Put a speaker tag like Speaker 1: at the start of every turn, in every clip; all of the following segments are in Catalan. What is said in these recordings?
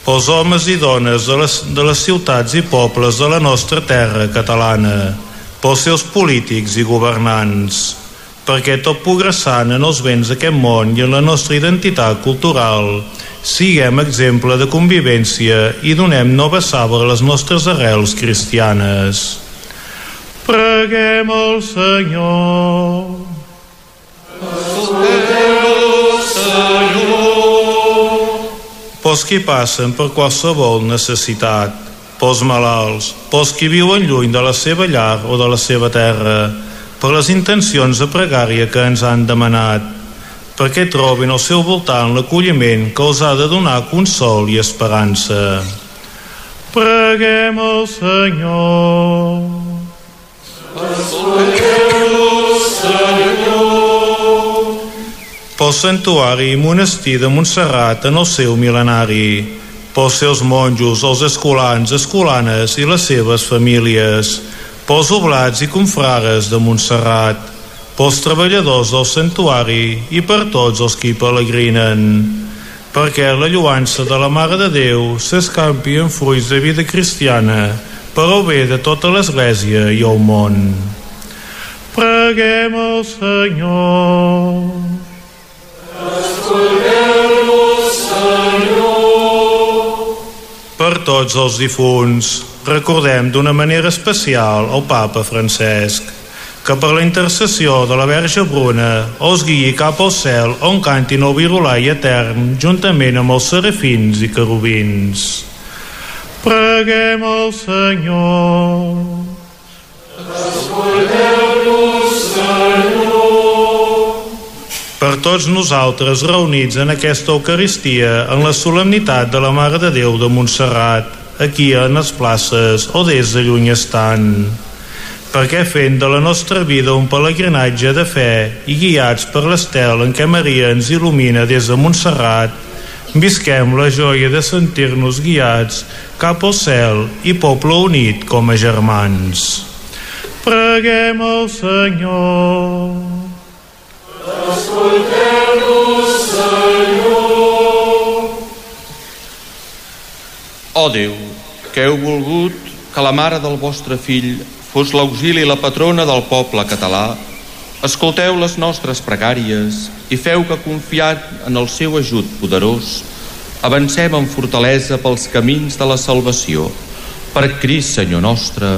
Speaker 1: pels homes i dones de les ciutats i pobles de la nostra terra catalana, pels seus polítics i governants, perquè tot progressant en els béns d'aquest món i en la nostra identitat cultural siguem exemple de convivència i donem nova saba a les nostres arrels cristianes. Preguem al Senyor.
Speaker 2: Escolteu-nos, Senyor.
Speaker 1: Pels qui passen per qualsevol necessitat, pels malalts, pels qui viuen lluny de la seva llar o de la seva terra, per les intencions de pregària que ens han demanat, perquè trobin al seu voltant l'acolliment que els ha de donar consol i esperança. Preguem al Senyor.
Speaker 2: Escolteu-nos, Senyor.
Speaker 1: Pel santuari i monestir de Montserrat en el seu mil·lenari, pels seus monjos, els escolans, escolanes i les seves famílies, pels oblats i confrares de Montserrat, pels treballadors del santuari i per tots els qui pelegrinen, perquè la lluança de la Mare de Déu s'escampi en fruits de vida cristiana per al bé de tota l'Església i el món. Preguem al Senyor.
Speaker 2: Escolteu-nos, Senyor.
Speaker 1: Per tots els difunts, recordem d'una manera especial el Papa Francesc, que per la intercessió de la Verge Bruna els guiï cap al cel on cantin el virulai etern juntament amb els serafins i querubins. Preguem al Senyor.
Speaker 2: Escolteu-nos, Senyor.
Speaker 1: Per tots nosaltres reunits en aquesta Eucaristia en la solemnitat de la Mare de Déu de Montserrat, aquí a les places o des de lluny estant, perquè fent de la nostra vida un pelegrinatge de fe i guiats per l'estel en què Maria ens il·lumina des de Montserrat, visquem la joia de sentir-nos guiats cap al cel i poble unit com a germans. Preguem al Senyor.
Speaker 2: Escolteu-nos, Senyor.
Speaker 3: Ó Déu, que heu volgut que la mare del vostre fill fos l'auxili i la patrona del poble català, escolteu les nostres pregàries i feu que, confiant en el seu ajut poderós, avancem amb fortalesa pels camins de la salvació. Per Crist, Senyor nostre.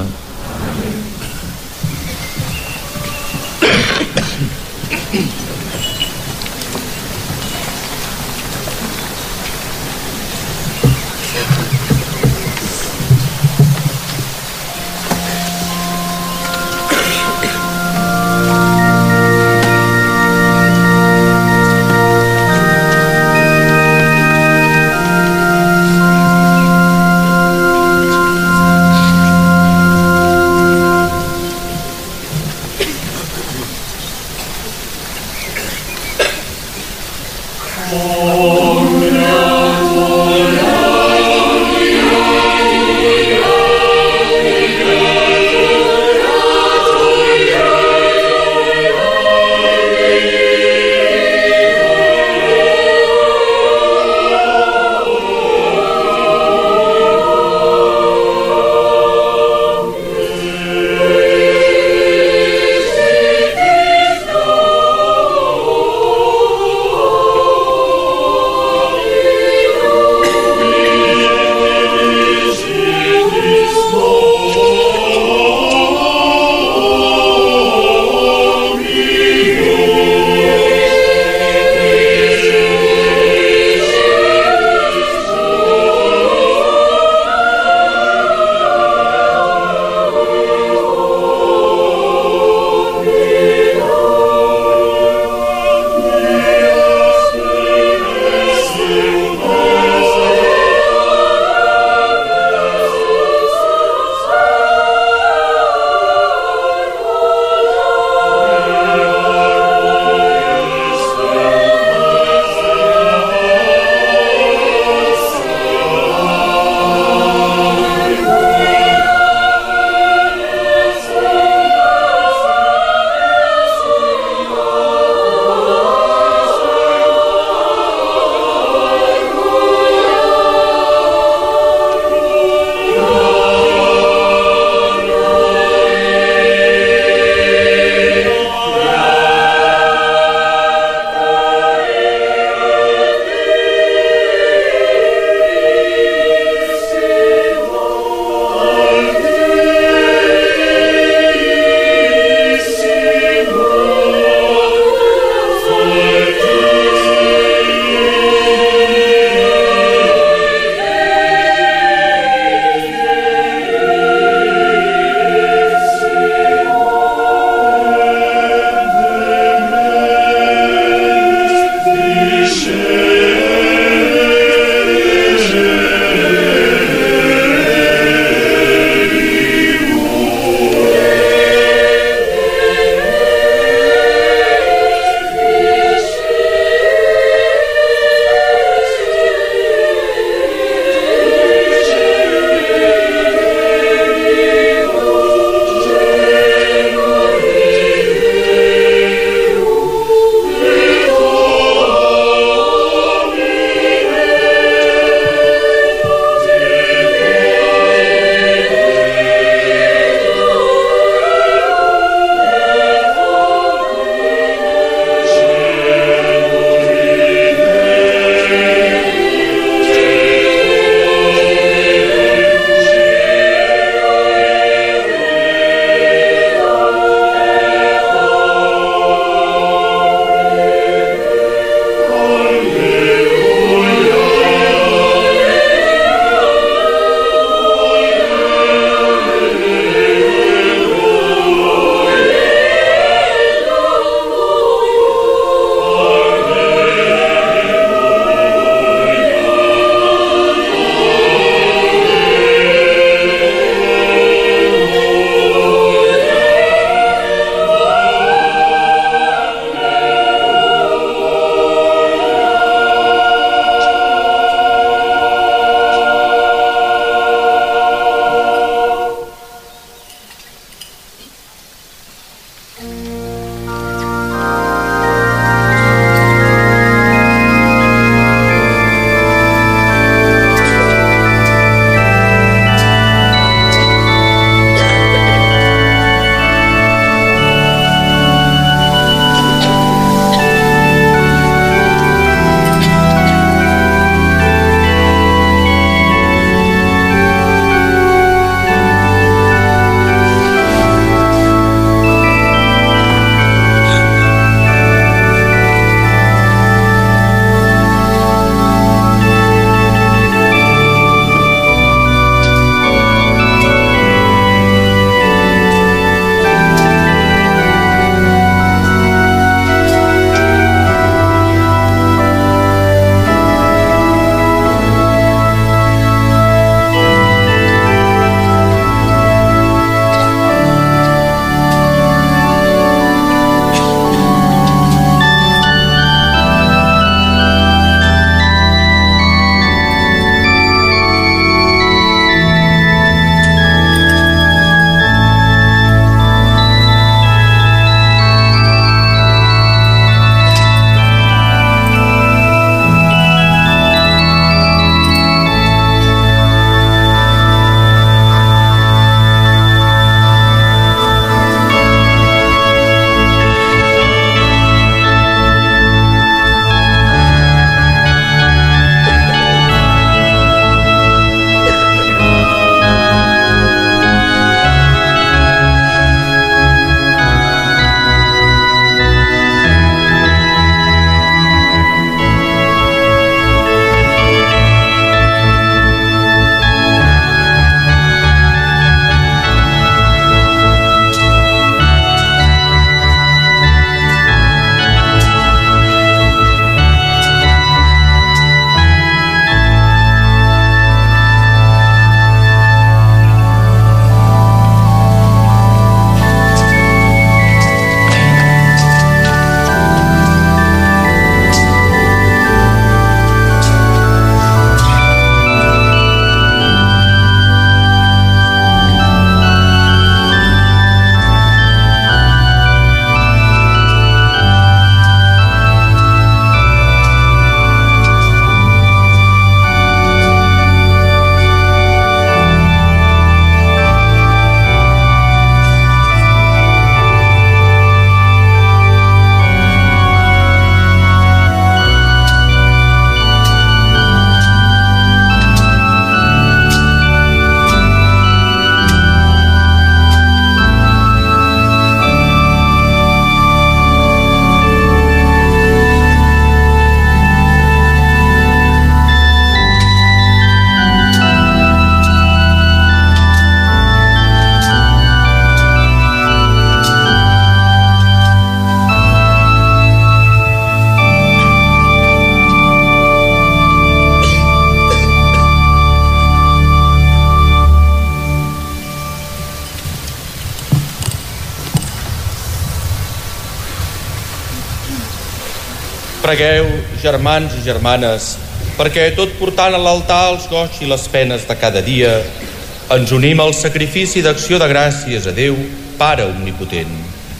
Speaker 3: Pregueu, germans i germanes, perquè tot portant a l'altar els goigs i les penes de cada dia, ens unim al sacrifici d'acció de gràcies a Déu, Pare Omnipotent.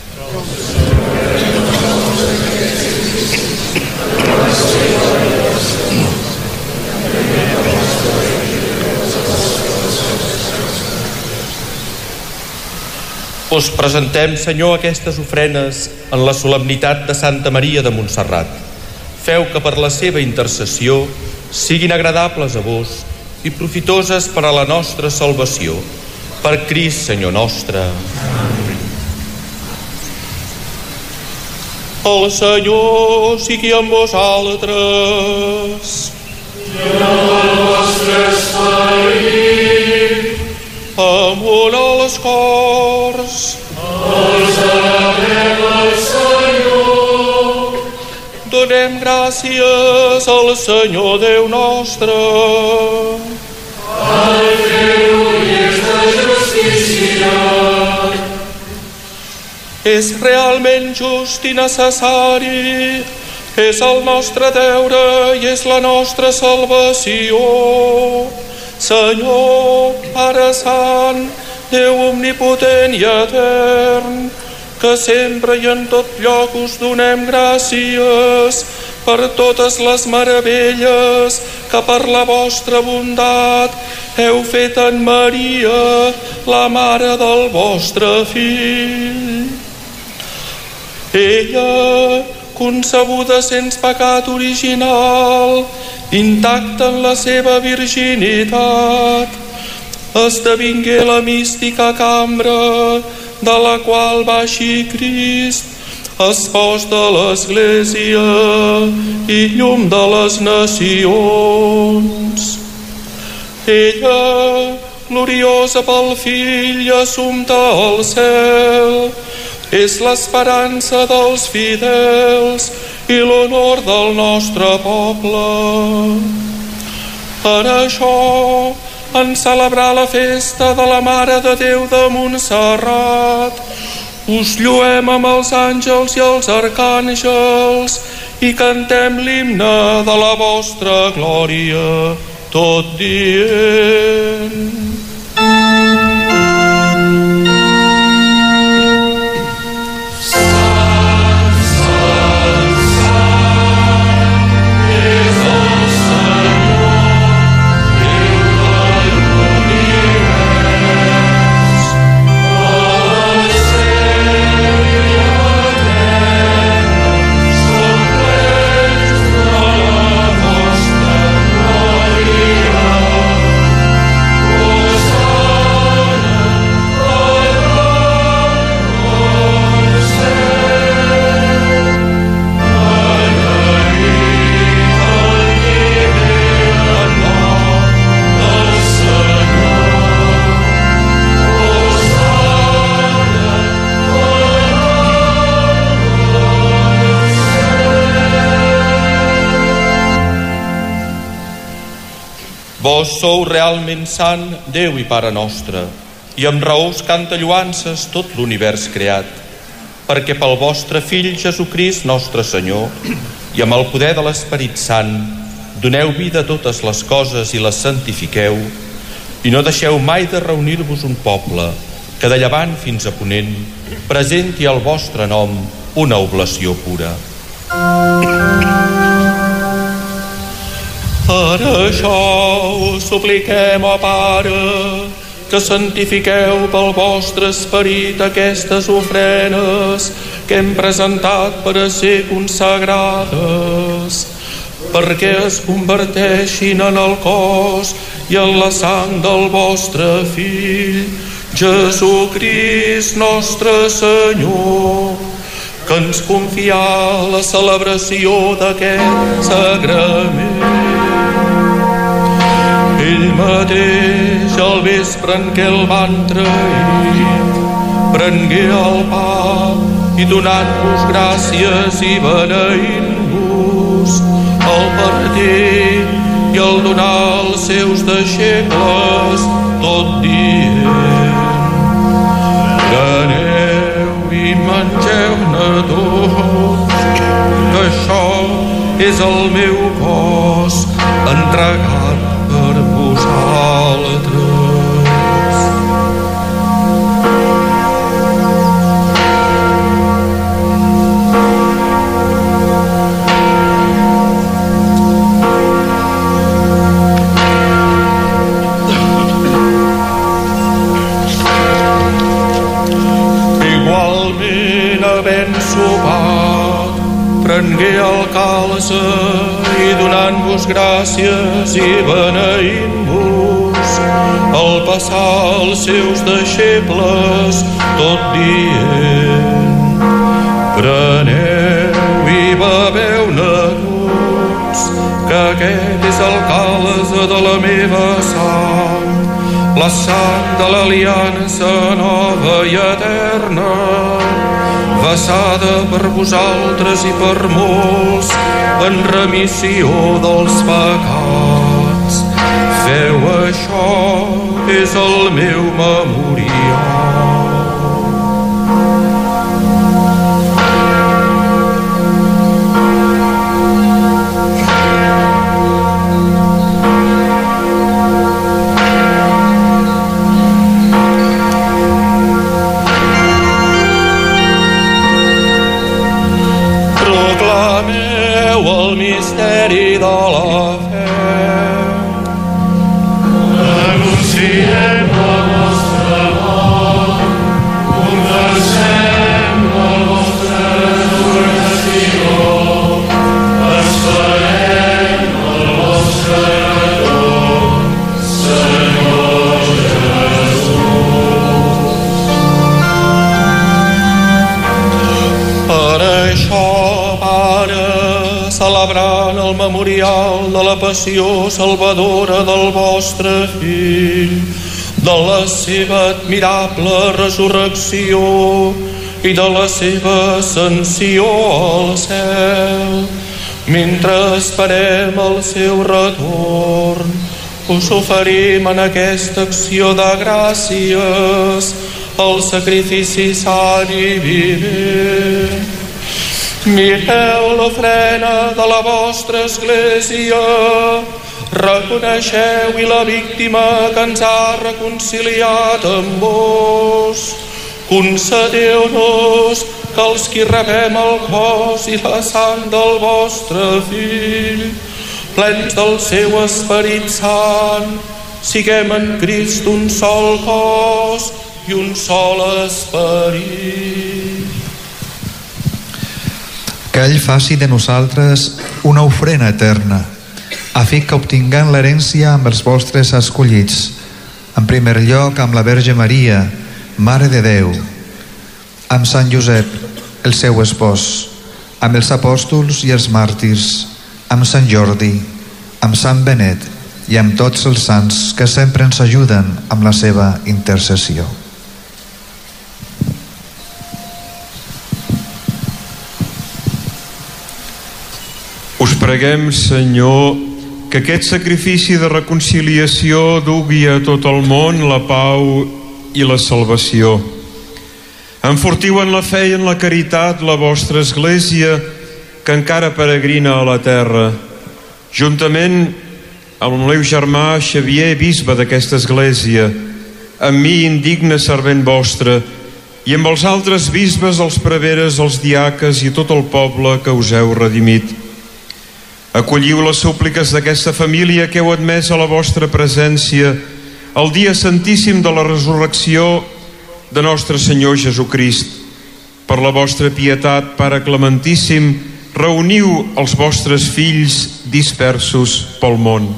Speaker 3: Us presentem, Senyor, aquestes ofrenes en la solemnitat de Santa Maria de Montserrat. Feu que per la seva intercessió siguin agradables a vos i profitoses per a la nostra salvació. Per Crist, Senyor nostre. El Senyor sigui amb vosaltres.
Speaker 2: I amb el vostre esperit.
Speaker 3: Amunt als cors.
Speaker 2: Els elevem al Senyor.
Speaker 3: Donem gràcies al Senyor Déu nostre.
Speaker 2: Al fer-ho i és de justícia.
Speaker 3: És realment just i necessari. És el nostre deure i és la nostra salvació. Senyor, Pare Sant, Déu omnipotent i etern, que sempre i en tot lloc us donem gràcies per totes les meravelles que per la vostra bondat heu fet en Maria, la mare del vostre Fill. Ella, concebuda sense pecat original, intacta en la seva virginitat, esdevingué la mística cambra de la qual va eixir Crist, espòs de l'Església i llum de les nacions. Ella, gloriosa pel Fill i assumpta al cel, és l'esperança dels fidels i l'honor del nostre poble. Per això, en celebrar la festa de la Mare de Déu de Montserrat, us lluem amb els àngels i els arcàngels i cantem l'himne de la vostra glòria, tot dient: Vos sou realment sant, Déu i Pare nostre, i amb raó us canta lloances tot l'univers creat, perquè pel vostre Fill Jesucrist nostre Senyor, i amb el poder de l'Esperit Sant, doneu vida a totes les coses i les santifiqueu, i no deixeu mai de reunir-vos un poble, que de llevant fins a ponent presenti al vostre nom una oblació pura. Per això us supliquem, ó Pare, que santifiqueu pel vostre esperit aquestes ofrenes que hem presentat per a ser consagrades, perquè es converteixin en el cos i en la sang del vostre Fill, Jesucrist nostre Senyor, que ens confià la celebració d'aquest sagrament. Ell mateix, al vespre en què el van trair, prengué el pa i donant-vos gràcies i beneint-vos, el partir i el donar als seus deixebles, tot dient: preneu i mengeu-ne tots, que això és el meu cos entregat per vosaltres. Prengué el calze i donant-vos gràcies i beneint-vos, al passar els seus deixebles, tot dient: preneu i beveu-ne tots, que aquest és el calze de la meva sang, la sang de l'aliança nova i eterna, vessada per vosaltres i per molts en remissió dels pecats. Feu això, és el meu memorial. El misteri de la fe.
Speaker 2: Anunciem la vostra mort, confessem la vostra resurrecció, esperem el vostre retorn, Senyor Jesús.
Speaker 3: Per això, Pare, celebrant el memorial de la passió salvadora del vostre Fill, de la seva admirable resurrecció i de la seva ascensió al cel, mentre esperem el seu retorn, us oferim en aquesta acció de gràcies el sacrifici sant i vivent. Mireu l'ofrena de la vostra Església, reconeixeu-hi la víctima que ens ha reconciliat amb vos. Concedeu-nos que els qui rebem el cos i la sang del vostre Fill, plens del seu Esperit Sant, siguem en Crist un sol cos i un sol esperit.
Speaker 4: Que ell faci de nosaltres una ofrena eterna, a fi que obtinguem l'herència amb els vostres escollits, en primer lloc amb la Verge Maria, Mare de Déu, amb Sant Josep, el seu espòs, amb els apòstols i els màrtirs, amb Sant Jordi, amb Sant Benet i amb tots els sants que sempre ens ajuden amb la seva intercessió.
Speaker 5: Us preguem, Senyor, que aquest sacrifici de reconciliació dugui a tot el món la pau i la salvació. Enfortiu en la fe i en la caritat la vostra Església, que encara peregrina a la terra, juntament amb el meu germà Xavier, bisbe d'aquesta Església, amb mi, indigne servent vostre, i amb els altres bisbes, els preveres, els diaques i tot el poble que us heu redimit. Acolliu les súpliques d'aquesta família que heu admès a la vostra presència el dia santíssim de la resurrecció de nostre Senyor Jesucrist. Per la vostra pietat, Pare Clementíssim, reuniu els vostres fills dispersos pel món.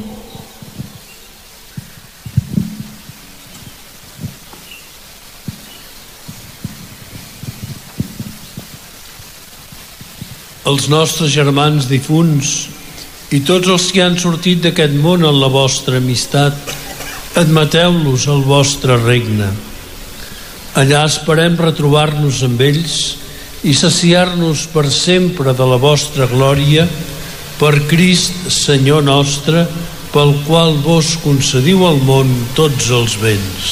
Speaker 6: Els nostres germans difunts i tots els que han sortit d'aquest món en la vostra amistat, admeteu-los al vostre regne. Allà esperem retrobar-nos amb ells i saciar-nos per sempre de la vostra glòria, per Crist Senyor nostre, pel qual vos concediu al món tots els béns.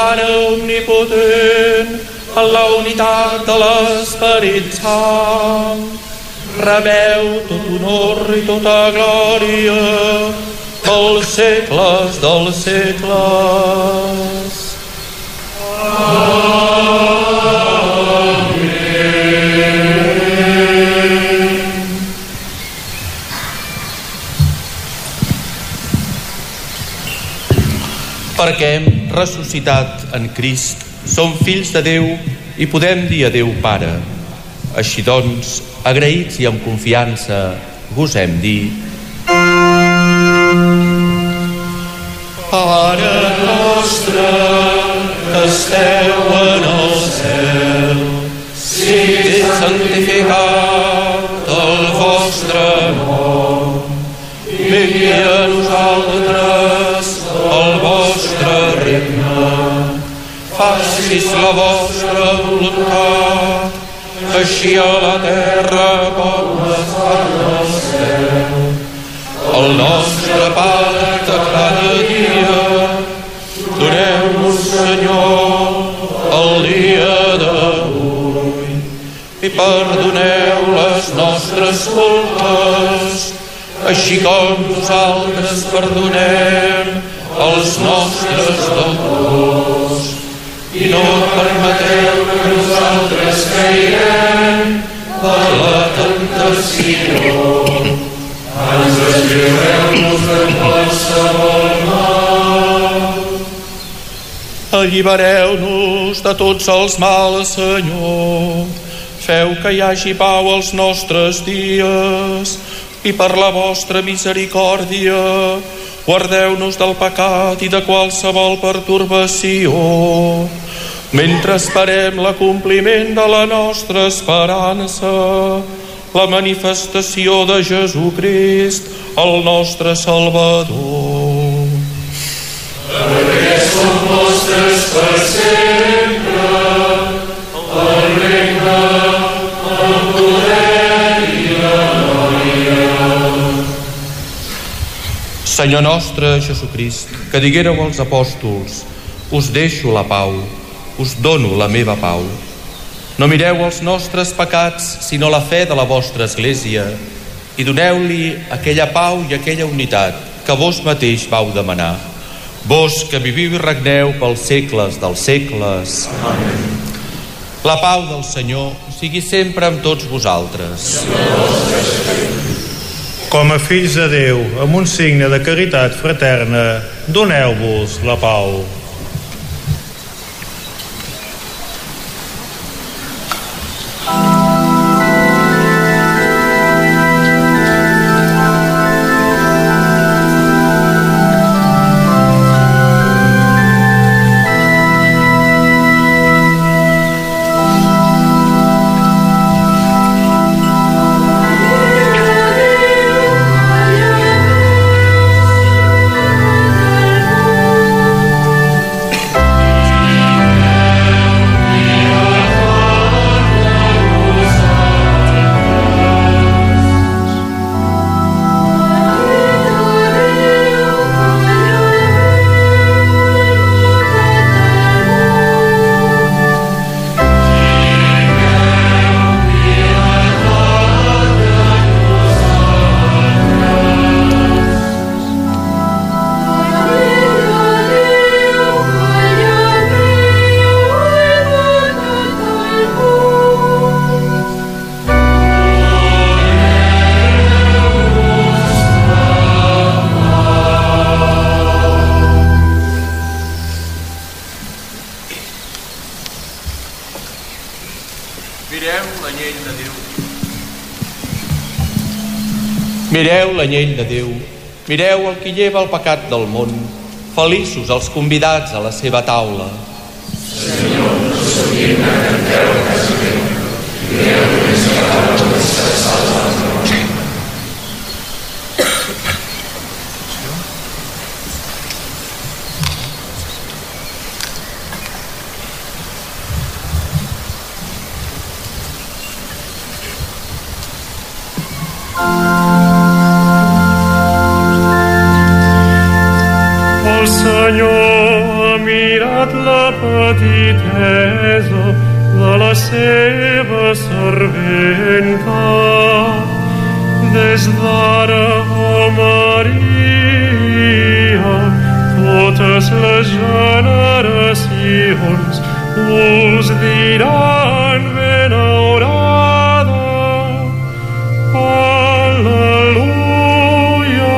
Speaker 3: Pare omnipotent, en la unitat de l'Esperit Sant, rebeu tot honor i tota glòria pels segles dels segles. Perquè hem ressuscitat en Crist, som fills de Déu i podem dir a Déu Pare. Així doncs, agraïts i amb confiança, gosem dir: Pare nostre, que esteu en el cel, sigui santificat el vostre nom, vingui a nosaltres el vostre regne, facis la vostra voluntat, així a la terra com es fa al cel. El nostre pa de cada dia, doneu-nos, Senyor, el dia d'avui, i perdoneu les nostres culpes, així com nosaltres perdonem els nostres deutors. I no permeteu que nosaltres caiguem per la tentació. Ens lliureu-nos de qualsevol mal. Allibereu-nos de tots els mals, Senyor. Feu que hi hagi pau als nostres dies i per la vostra misericòrdia guardeu-nos del pecat i de qualsevol pertorbació, mentre esperem l'acompliment de la nostra esperança, la manifestació de Jesucrist, el nostre Salvador. Perquè som vostres per sempre, el regne, el poder i la glòria. Senyor nostre Jesucrist, que diguéreu als apòstols: us deixo la pau, us dono la meva pau. No mireu els nostres pecats, sinó la fe de la vostra Església, i doneu-li aquella pau i aquella unitat que vos mateix vau demanar. Vos que viviu i regneu pels segles dels segles. Amén. La pau del Senyor sigui sempre amb tots vosaltres.
Speaker 1: Com a fills de Déu, amb un signe de caritat fraterna, doneu-vos la pau.
Speaker 3: Mireu l'anyell de Déu, mireu el qui lleva el pecat del món. Feliços els convidats a la seva taula.
Speaker 2: Senyor, no sóc digne que entreu a casa meva. Mireu només la paraula que s'ha salvat el món.
Speaker 7: El Senyor ha mirat la petitesa de la seva serventa. Des d'ara, oh Maria, totes les generacions us diran benaurada. Al·leluia.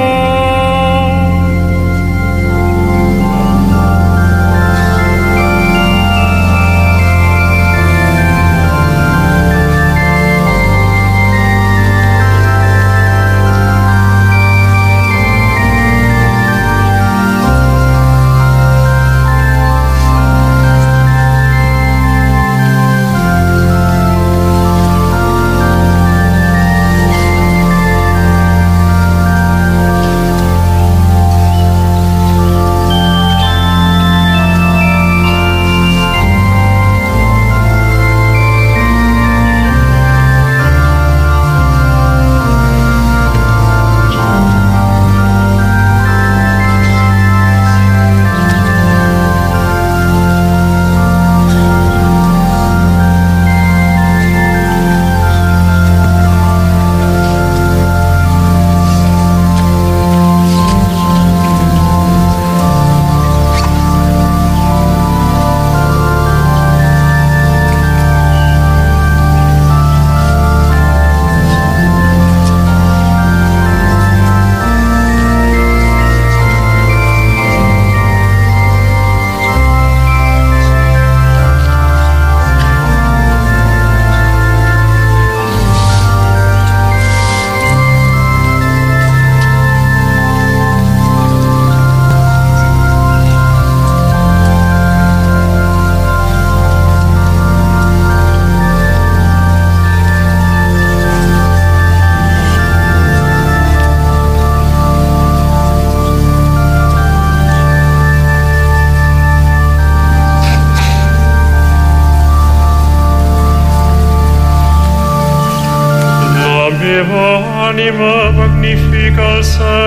Speaker 7: Ànima magnifica el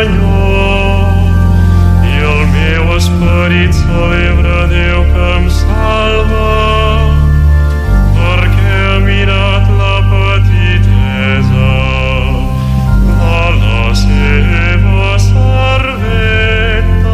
Speaker 7: Senyor i el meu esperit celebra Déu que em salva, perquè ha mirat la petitesa de la seva serventa.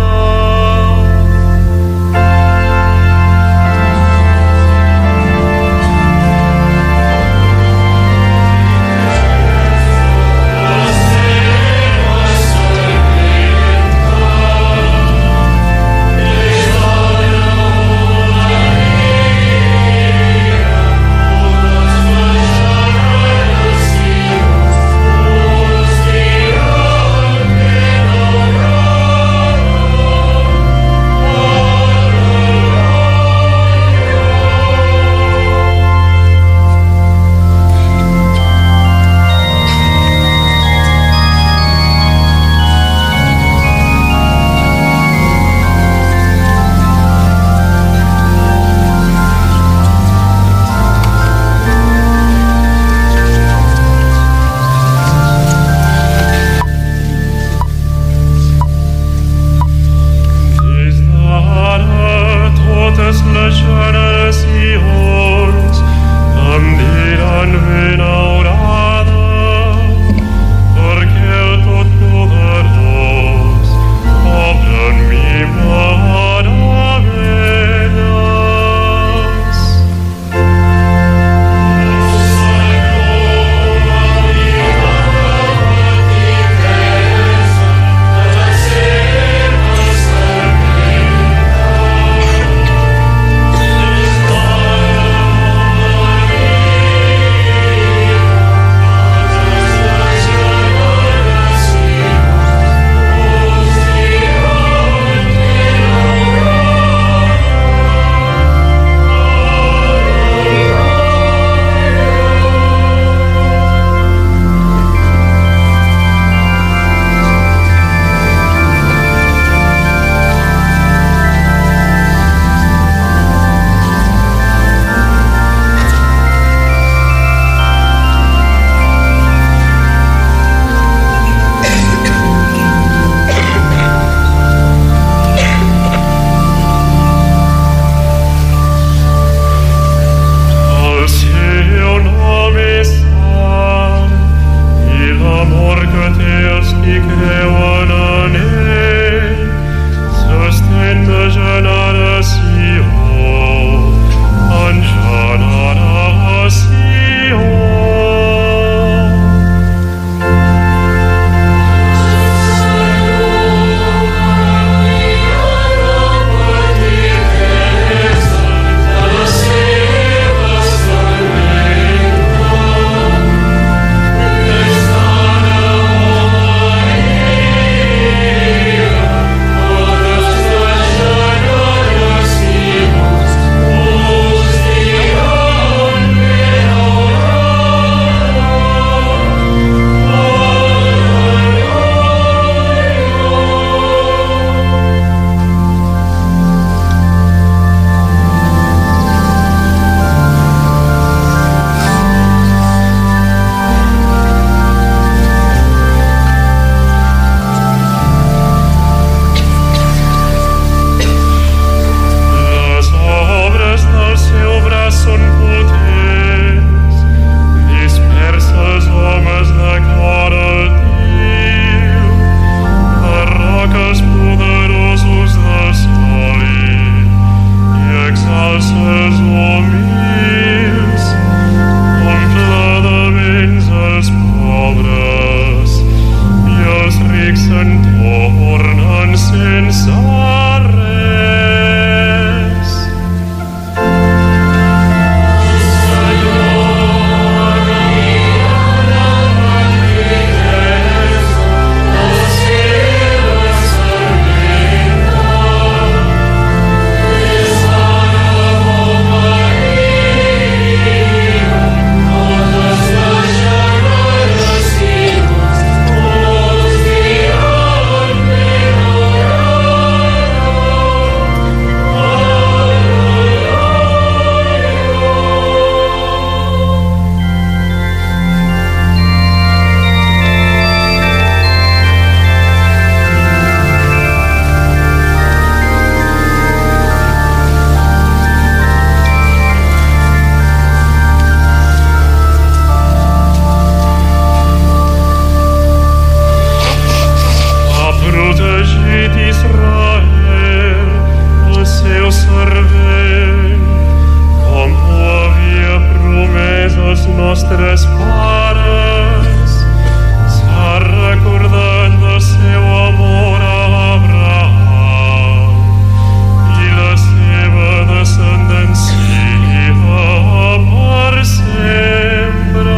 Speaker 2: Hallelujah.
Speaker 7: nostres pares, s'ha recordat del seu amor a Abraham i la seva descendència per sempre.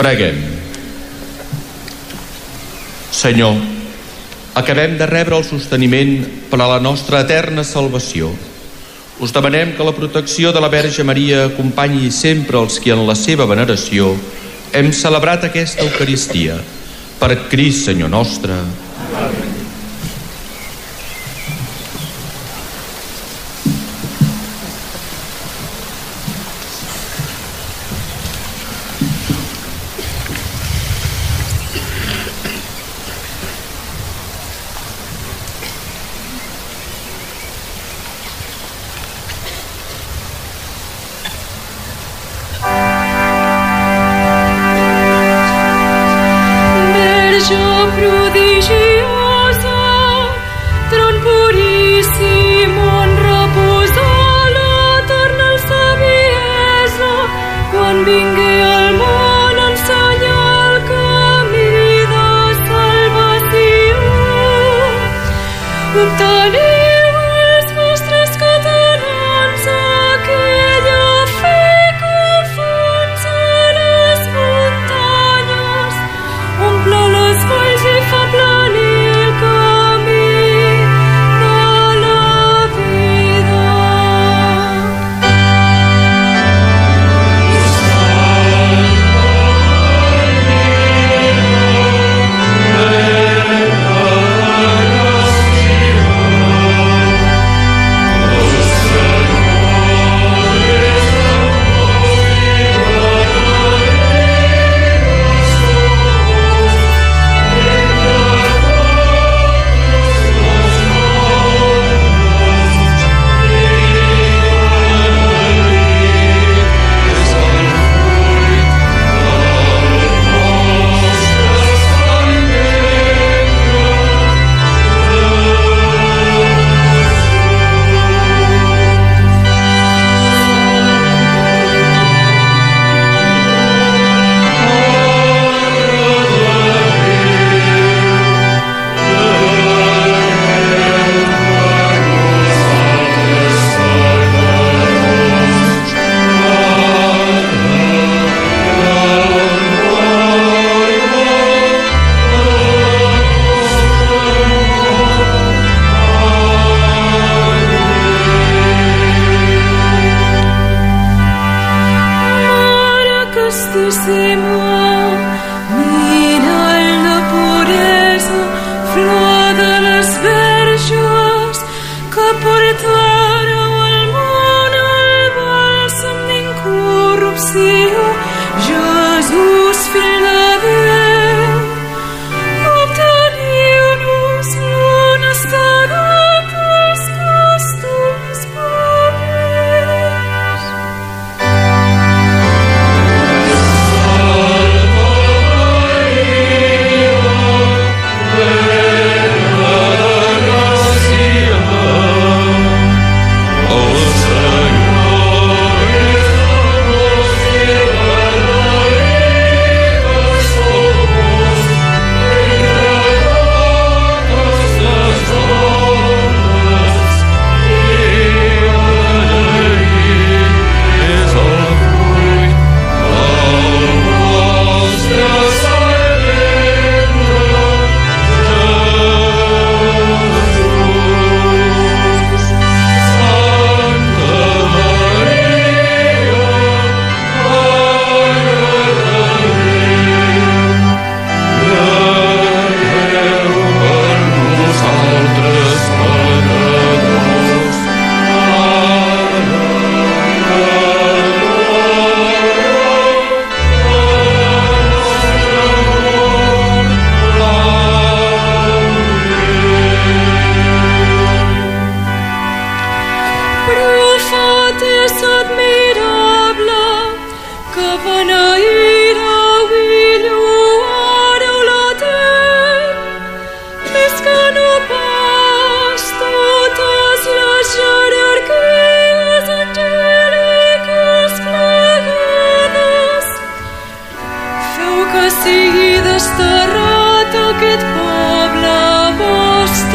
Speaker 3: Preguem. Senyor, acabem de rebre el sosteniment per a la nostra eterna salvació. Us demanem que la protecció de la Verge Maria acompanyi sempre els que en la seva veneració hem celebrat aquesta Eucaristia. Per Crist, Senyor nostre. Amén.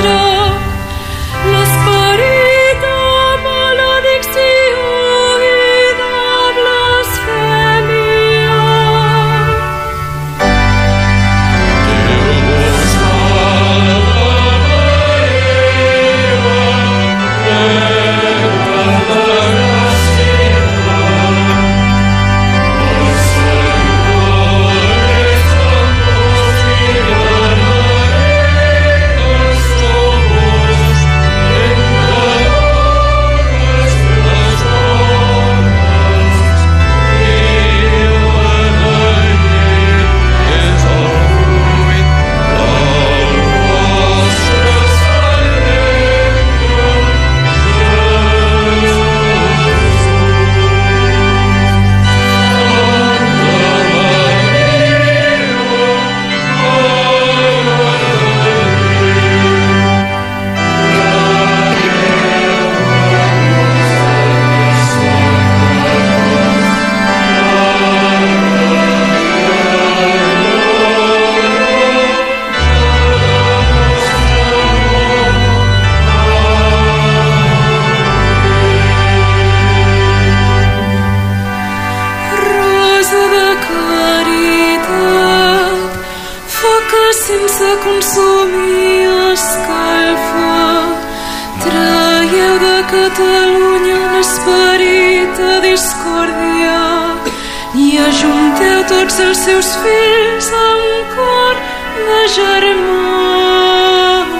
Speaker 8: L'esperit de maledicció Catalunya en esperit de discòrdia i ajunteu tots els seus fills a un cor de germans.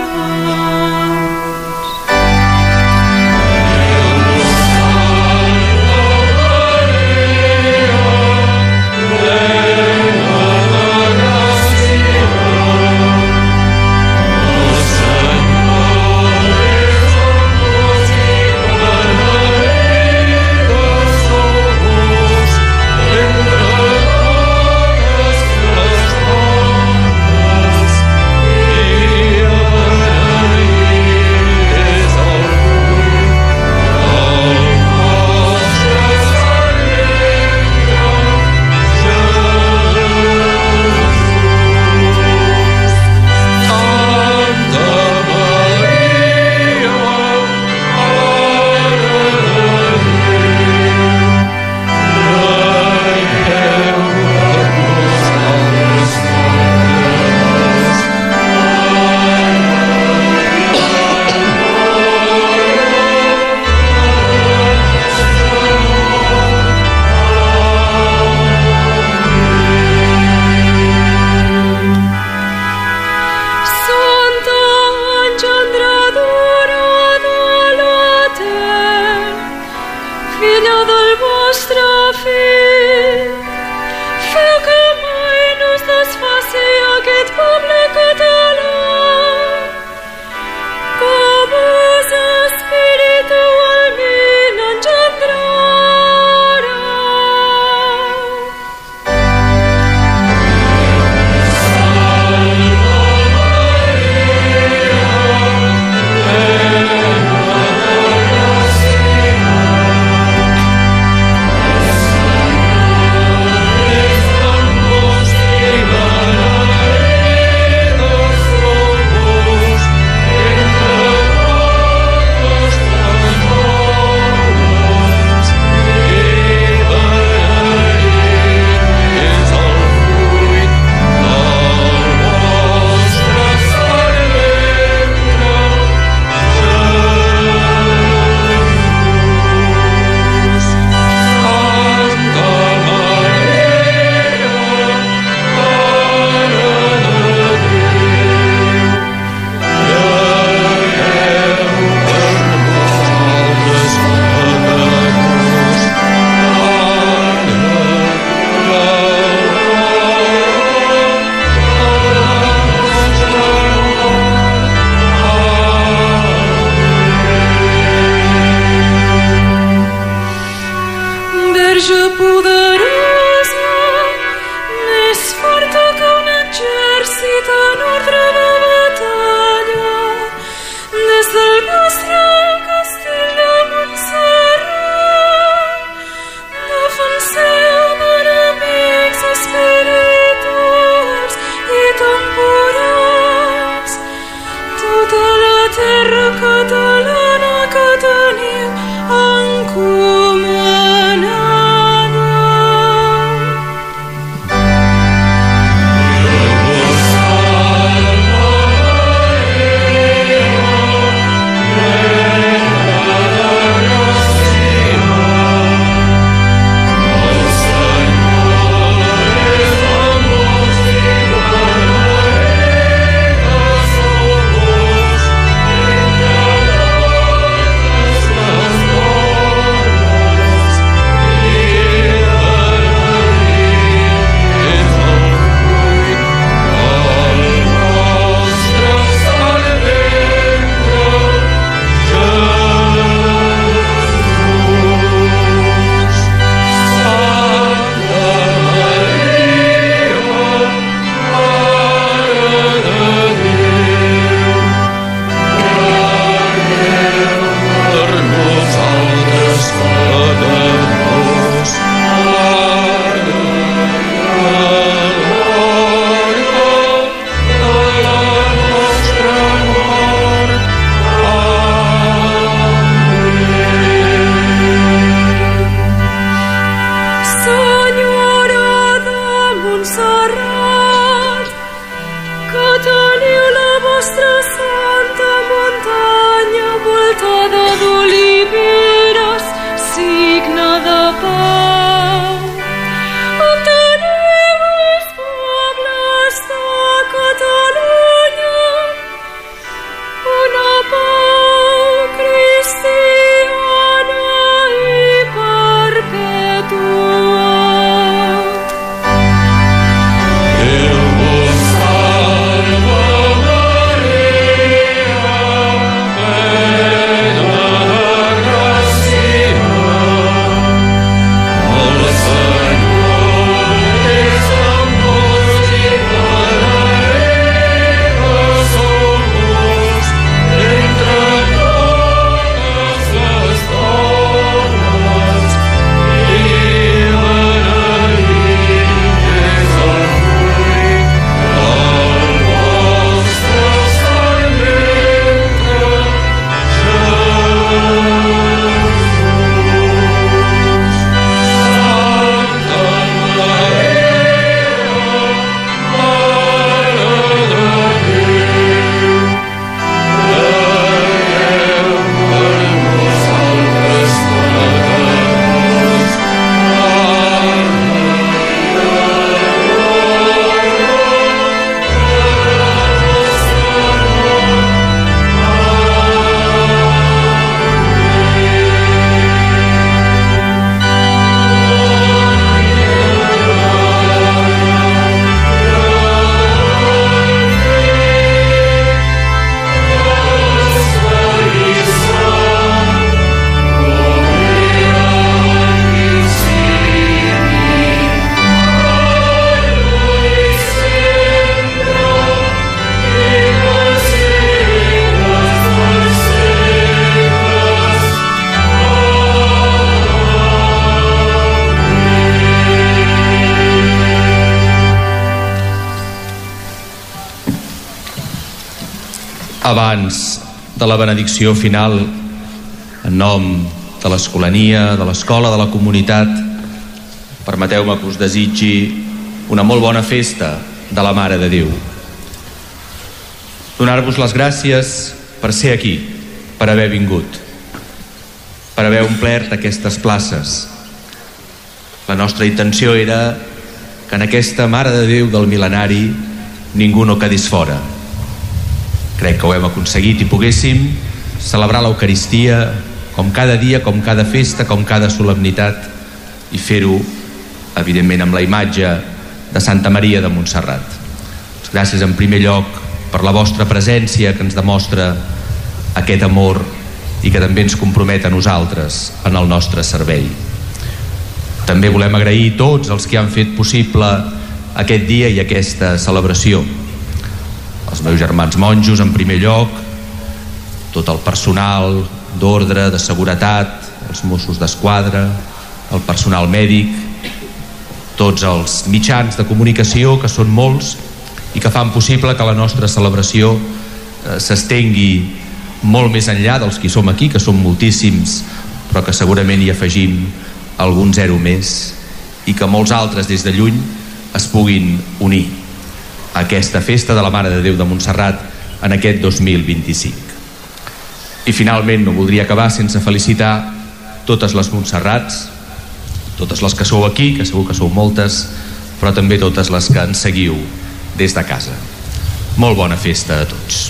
Speaker 3: Abans de la benedicció final, en nom de l'Escolania, de l'Escola, de la comunitat, permeteu-me que us desitgi una molt bona festa de la Mare de Déu. Donar-vos les gràcies per ser aquí, per haver vingut, per haver omplert aquestes places. La nostra intenció era que en aquesta Mare de Déu del mil·lenari ningú no quedés fora. Crec que ho hem aconseguit i poguéssim celebrar l'Eucaristia com cada dia, com cada festa, com cada solemnitat, i fer-ho, evidentment, amb la imatge de Santa Maria de Montserrat. Gràcies en primer lloc per la vostra presència, que ens demostra aquest amor i que també ens compromet a nosaltres en el nostre servei. També volem agrair tots els que han fet possible aquest dia i aquesta celebració. Els meus germans monjos, en primer lloc, tot el personal d'ordre, de seguretat, els Mossos d'Esquadra, el personal mèdic, tots els mitjans de comunicació, que són molts i que fan possible que la nostra celebració s'estengui molt més enllà dels que som aquí, que som moltíssims, però que segurament hi afegim algun zero més, i que molts altres des de lluny es puguin unir a aquesta festa de la Mare de Déu de Montserrat en aquest 2025. I finalment no voldria acabar sense felicitar totes les Montserrats, totes les que sou aquí, que segur que sou moltes, però també totes les que ens seguiu des de casa. Molt bona festa a tots.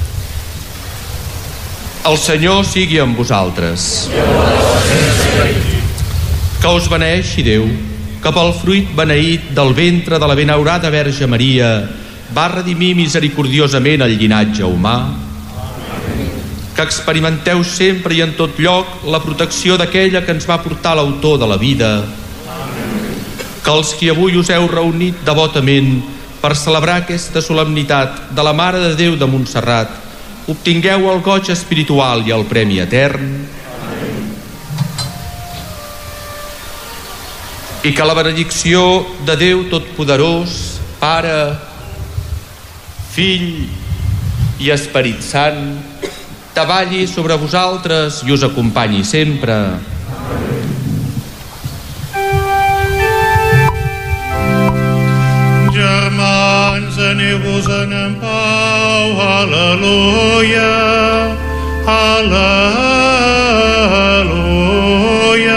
Speaker 3: El Senyor sigui amb vosaltres. Que us beneeixi Déu, que pel fruit beneït del ventre de la benaurada Verge Maria va redimir misericordiosament el llinatge humà. Que experimenteu sempre i en tot lloc la protecció d'aquella que ens va portar l'autor de la vida. Que els qui avui us heu reunit devotament per celebrar aquesta solemnitat de la Mare de Déu de Montserrat obtingueu el goig espiritual i el premi etern. I que la benedicció de Déu Totpoderós, Pare, Fill i Esperit Sant, davalli sobre vosaltres i us acompanyi sempre.
Speaker 1: Germans, aneu-vos-en en pau, aleluia, aleluia.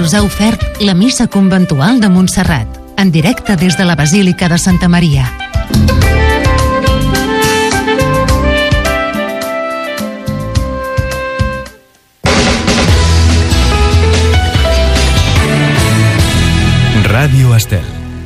Speaker 9: us ha ofert la missa conventual de Montserrat, en directe des de la Basílica de Santa Maria.
Speaker 10: Ràdio Estel.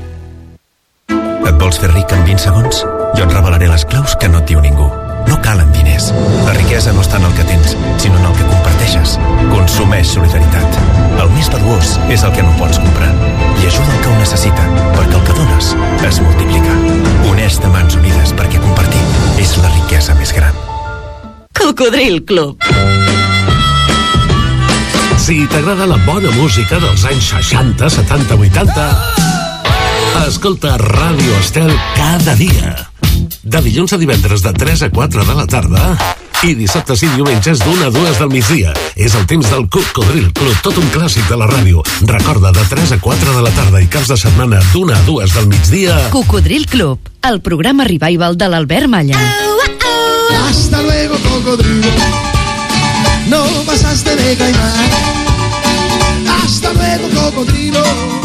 Speaker 10: Et vols fer ric en 20 segons? Jo et revelaré les claus que no et diu ningú. No calen diners. La riquesa no està en el que tens, sinó en el que comparteixes. Consumeix solidaritat. El més valuós és el que no pots comprar. I ajuda el que ho necessita, perquè el que dones es multiplica. Uneix de mans unides perquè compartir és la riquesa més gran.
Speaker 11: Cocodril Club.
Speaker 12: Si t'agrada la bona música dels anys 60, 70, 80, escolta Ràdio Estel cada dia. De dilluns a divendres de 3 a 4 de la tarda i dissabtes i diumenges d'1 a 2 del migdia. És el temps del Cocodril Club, tot un clàssic de la ràdio. Recorda, de 3 a 4 de la tarda i caps de setmana d'1 a 2 del migdia.
Speaker 9: Cocodril Club, el programa revival de l'Albert Malla.
Speaker 13: Hasta luego, cocodrilo. No pasaste de caimán. Hasta luego, cocodrilo.